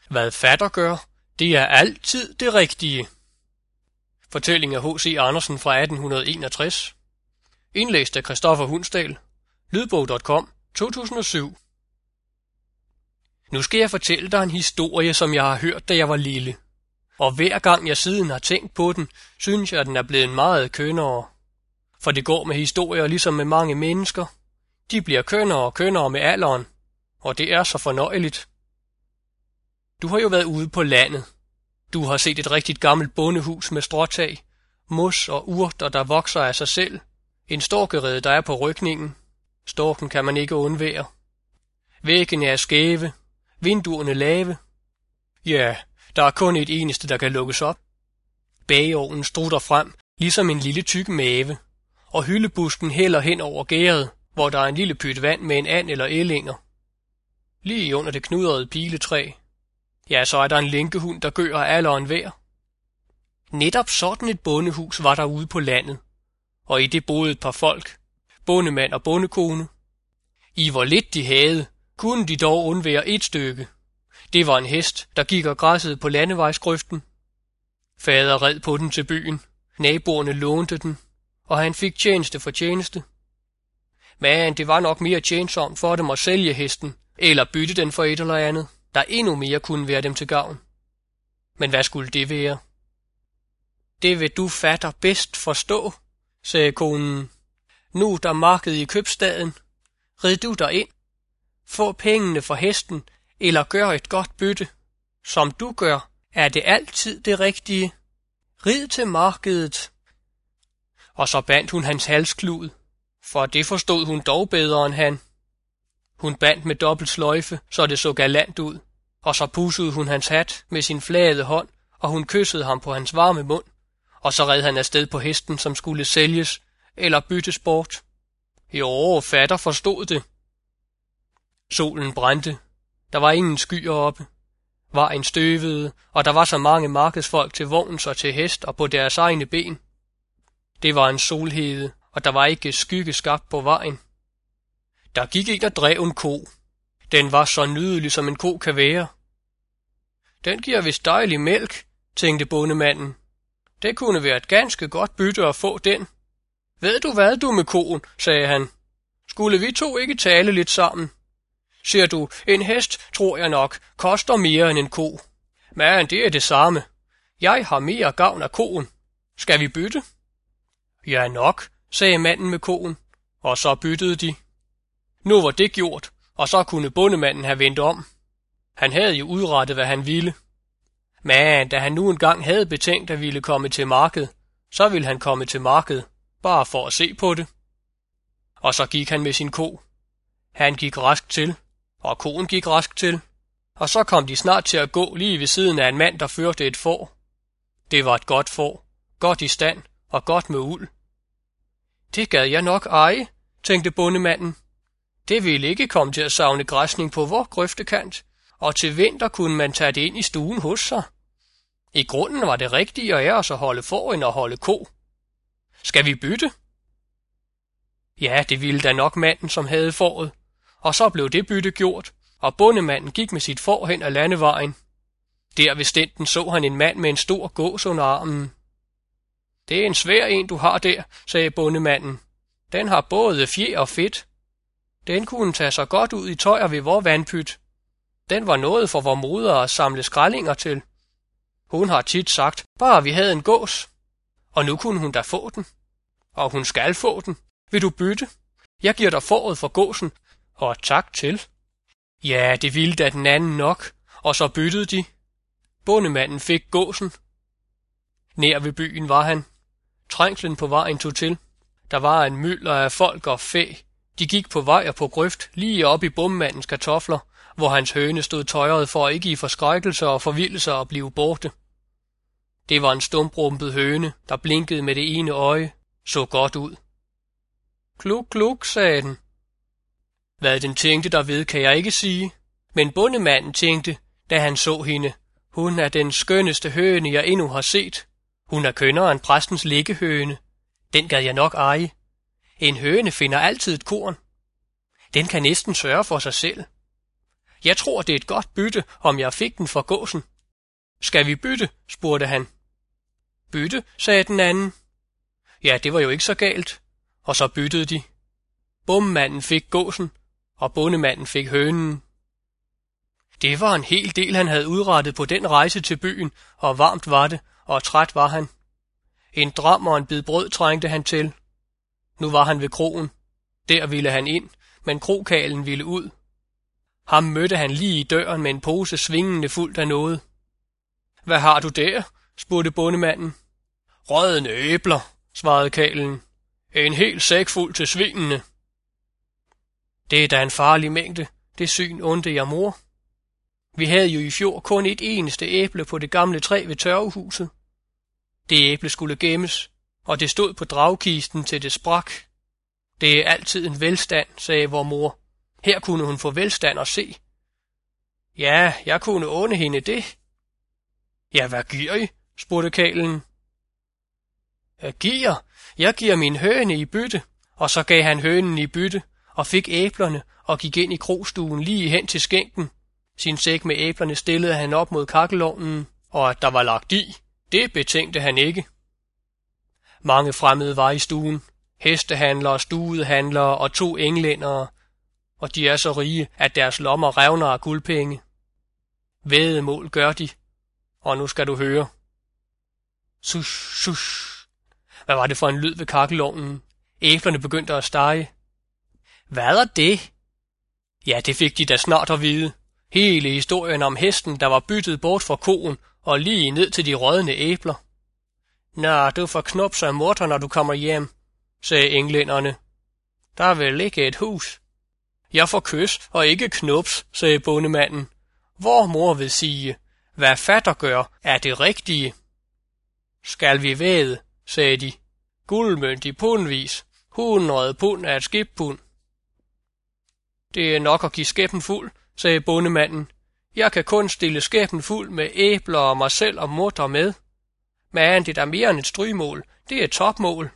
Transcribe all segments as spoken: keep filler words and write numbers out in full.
Hvad fatter gør, det er altid det rigtige. Fortælling af H C Andersen fra atten enogtres. Indlæst af Christoffer Hundsdal. Lydbog punktum com to tusind og syv. Nu skal jeg fortælle dig en historie, som jeg har hørt, da jeg var lille. Og hver gang jeg siden har tænkt på den, synes jeg, at den er blevet meget kønnere. For det går med historier ligesom med mange mennesker. De bliver kønnere og kønnere med alderen, og det er så fornøjeligt. Du har jo været ude på landet. Du har set et rigtigt gammelt bondehus med stråtag, mos og urter, der vokser af sig selv, en storkerede, der er på rykningen. Storken kan man ikke undvære. Væggene er skæve, vinduerne lave. Ja, der er kun et eneste, der kan lukkes op. Bageovnen strutter frem, ligesom en lille tyk mave, og hyldebusken hælder hen over gæret, hvor der er en lille pyt vand med en and eller ællinger. Lige under det knudrede piletræ. Ja, så er der en lænkehund, der gør alderen hver. Netop sådan et bondehus var der ude på landet, og i det boede et par folk, bondemand og bondekone. I hvor lidt de havde, kunne de dog undvære et stykke. Det var en hest, der gik og græssede på landevejsgrøften. Fader red på den til byen, naboerne lånte den, og han fik tjeneste for tjeneste. Men det var nok mere tjensomt for dem at sælge hesten, eller bytte den for et eller andet, der endnu mere kunne være dem til gavn. Men hvad skulle det være? Det vil du fatter bedst forstå, sagde konen. Nu der marked i købstaden, rid du derind, få pengene for hesten, eller gør et godt bytte. Som du gør, er det altid det rigtige. Rid til markedet. Og så bandt hun hans halsklud, for det forstod hun dog bedre end han. Hun bandt med dobbelt sløjfe, så det så galant ud, og så pudsede hun hans hat med sin flade hånd, og hun kyssede ham på hans varme mund, og så red han afsted på hesten, som skulle sælges eller byttes bort. Jo, fatter forstod det. Solen brændte. Der var ingen skyer oppe. Vejen støvede, og der var så mange markedsfolk til vogns og til hest og på deres egne ben. Det var en solhede, og der var ikke skygge skabt på vejen. Der gik en og drev en ko. Den var så nydelig, som en ko kan være. Den giver vist dejlig mælk, tænkte bondemanden. Det kunne være et ganske godt bytte at få den. Ved du hvad, du med koen, sagde han. Skulle vi to ikke tale lidt sammen? Siger du, en hest, tror jeg nok, koster mere end en ko. Men det er det samme. Jeg har mere gavn af koen. Skal vi bytte? Ja nok, sagde manden med koen, og så byttede de. Nu var det gjort, og så kunne bondemanden have vendt om. Han havde jo udrettet, hvad han ville. Men da han nu engang havde betænkt at ville komme til marked, så ville han komme til marked, bare for at se på det. Og så gik han med sin ko. Han gik rask til, og koen gik rask til, og så kom de snart til at gå lige ved siden af en mand, der førte et får. Det var et godt får, godt i stand og godt med uld. Det gad jeg nok eje, tænkte bondemanden. Det ville ikke komme til at savne græsning på vor grøftekant, og til vinter kunne man tage det ind i stuen hos sig. I grunden var det rigtigere af os at holde får end at holde ko. Skal vi bytte? Ja, det ville da nok manden, som havde fåret, og så blev det bytte gjort, og bondemanden gik med sit får hen ad landevejen. Der ved stenten så han en mand med en stor gås under armen. Det er en svær en, du har der, sagde bondemanden. Den har både fjer og fedt. Den kunne tage sig godt ud i tøjer ved vor vandpyt. Den var noget for vor moder at samle skrællinger til. Hun har tit sagt, bare vi havde en gås. Og nu kunne hun da få den. Og hun skal få den. Vil du bytte? Jeg giver dig fåret for gåsen. Og tak til. Ja, det ville da den anden nok. Og så byttede de. Bondemanden fik gåsen. Nær ved byen var han. Trængslen på vejen tog til. Der var en mylder af folk og fæ. De gik på vej og på grøft lige op i bommandens kartofler, hvor hans høne stod tøjret for ikke i forskrækkelse og forvildelse at blive borte. Det var en stumprumpet høne, der blinkede med det ene øje, så godt ud. Kluk, kluk, sagde den. Hvad den tænkte derved, kan jeg ikke sige, men bondemanden tænkte, da han så hende, hun er den skønneste høne, jeg endnu har set. Hun er kønnere end præstens liggehøne. Den gad jeg nok eje. En høne finder altid et korn. Den kan næsten sørge for sig selv. Jeg tror, det er et godt bytte, om jeg fik den for gåsen. Skal vi bytte, spurgte han. Bytte, sagde den anden. Ja, det var jo ikke så galt. Og så byttede de. Bommanden fik gåsen, og bondemanden fik hønen. Det var en hel del, han havde udrettet på den rejse til byen, og varmt var det, og træt var han. En dram og en bid brød trængte han til. Nu var han ved kroen. Der ville han ind, men krokalen ville ud. Ham mødte han lige i døren med en pose svingende fuldt af noget. Hvad har du der? spurgte bondemanden. Rådne æbler, svarede karlen. En hel sæk fuld til svinene. Det er da en farlig mængde, det syn undte jeg mor. Vi havde jo i fjor kun et eneste æble på det gamle træ ved tørvehuset. Det æble skulle gemmes, og det stod på dragkisten til det sprak. Det er altid en velstand, sagde vor mor. Her kunne hun få velstand at se. Ja, jeg kunne åne hende det. Ja, hvad giver I? spurgte karlen. Jeg giver? Jeg giver min høne i bytte. Og så gav han hønen i bytte, og fik æblerne, og gik ind i krogstuen lige hen til skænken. Sin sæk med æblerne stillede han op mod kakkelovnen, og at der var lagt i, det betænkte han ikke. Mange fremmede var i stuen, hestehandlere, studehandlere og to englændere, og de er så rige, at deres lommer revner af guldpenge. Væddemål gør de, og nu skal du høre. Sush, sush. Hvad var det for en lyd ved kakkelovnen? Æblerne begyndte at stege. Hvad er det? Ja, det fik de da snart at vide. Hele historien om hesten, der var byttet bort fra koen og lige ned til de rådne æbler. Nå, du får knups af morter, når du kommer hjem, sagde englænderne. Der vil ikke et hus. Jeg får kys og ikke knups, sagde bondemanden. Vor mor vil sige, hvad fatter gør, er det rigtige. Skal vi væde, sagde de. Guldmønt i pundvis. Hundrede pund er et skippund. Det er nok at give skæppen fuld, sagde bondemanden. Jeg kan kun stille skæppen fuld med æbler og mig selv og mutter med. Men det er mere end et strygsmål. Det er topmål.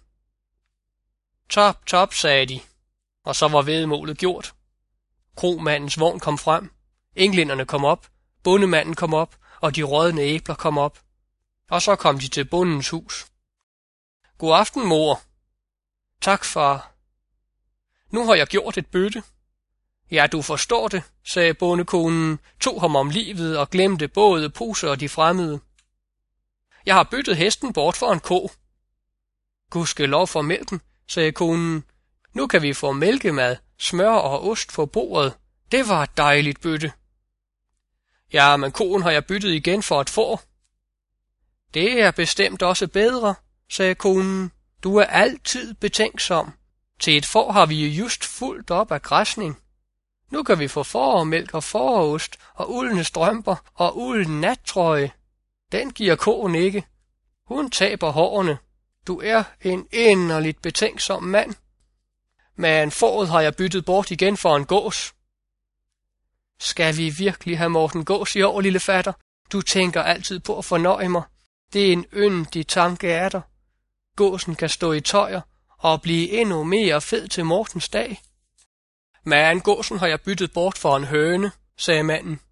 Top, top, sagde de. Og så var væddemålet gjort. Kromandens vogn kom frem. Englænderne kom op. Bondemanden kom op, og de rådne æbler kom op. Og så kom de til bondens hus. God aften, mor. Tak, far. Nu har jeg gjort et bytte. Ja, du forstår det, sagde bondekonen, tog ham om livet og glemte både pose og de fremmede. Jeg har byttet hesten bort for en ko. Gudskelov for mælken, sagde konen. Nu kan vi få mælkemad, smør og ost på bordet. Det var et dejligt bytte. Ja, men koen har jeg byttet igen for et får. Det er bestemt også bedre, sagde konen. Du er altid betænksom. Til et får har vi jo just fuldt op af græsning. Nu kan vi få fåremælk og fåreost og uldne strømper og ulden nattrøje. Den giver koen ikke. Hun taber hårene. Du er en inderligt betænksom mand. Men fåret har jeg byttet bort igen for en gås. Skal vi virkelig have Morten Gås i år, lille fatter? Du tænker altid på at fornøje mig. Det er en yndig tanke af dig. Gåsen kan stå i tøjer og blive endnu mere fed til Mortens dag. Men gåsen har jeg byttet bort for en høne, sagde manden.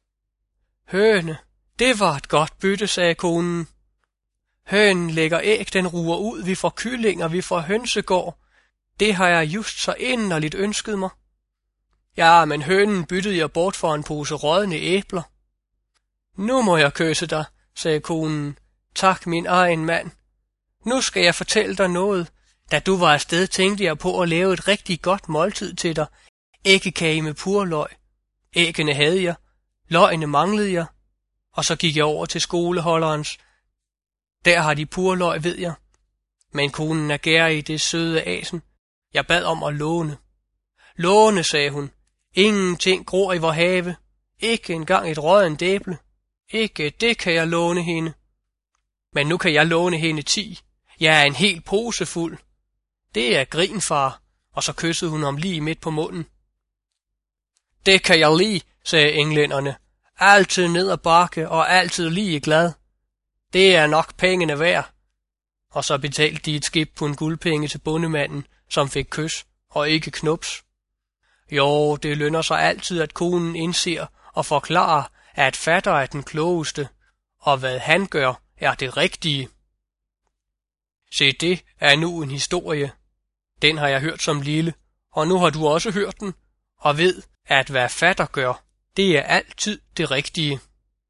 Høne, det var et godt bytte, sagde konen. Hønen lægger æg, den ruer ud, vi får kyllinger, vi får hønsegård. Det har jeg just så inderligt ønsket mig. Ja, men hønen byttede jeg bort for en pose rådne æbler. Nu må jeg kysse dig, sagde konen. Tak, min egen mand. Nu skal jeg fortælle dig noget. Da du var afsted, tænkte jeg på at lave et rigtig godt måltid til dig. Æggekage med purløg. Æggene havde jeg. Løgene manglede jeg. Og så gik jeg over til skoleholderens. Der har de purløg, ved jeg. Men konen er gær i det søde asen. Jeg bad om at låne. Låne, sagde hun. Ingenting gror i vor have. Ikke engang et råddent æble. Ikke det kan jeg låne hende. Men nu kan jeg låne hende ti. Jeg er en hel pose fuld. Det er grin, far. Og så kyssede hun ham lige midt på munden. Det kan jeg lide, sagde englænderne. Altid ned ad bakke og altid lige glad. Det er nok pengene værd. Og så betalte de et skib på en guldpenge til bondemanden, som fik kys og ikke knups. Jo, det lønner sig altid, at konen indser og forklarer, at fatter er den klogeste, og hvad han gør, er det rigtige. Se, det er nu en historie. Den har jeg hørt som lille, og nu har du også hørt den, og ved, at hvad fatter gør, det er altid det rigtige.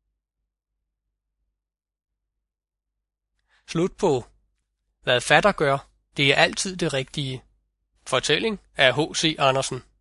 Slut på. Hvad fatter gør, det er altid det rigtige. Fortælling af H C Andersen.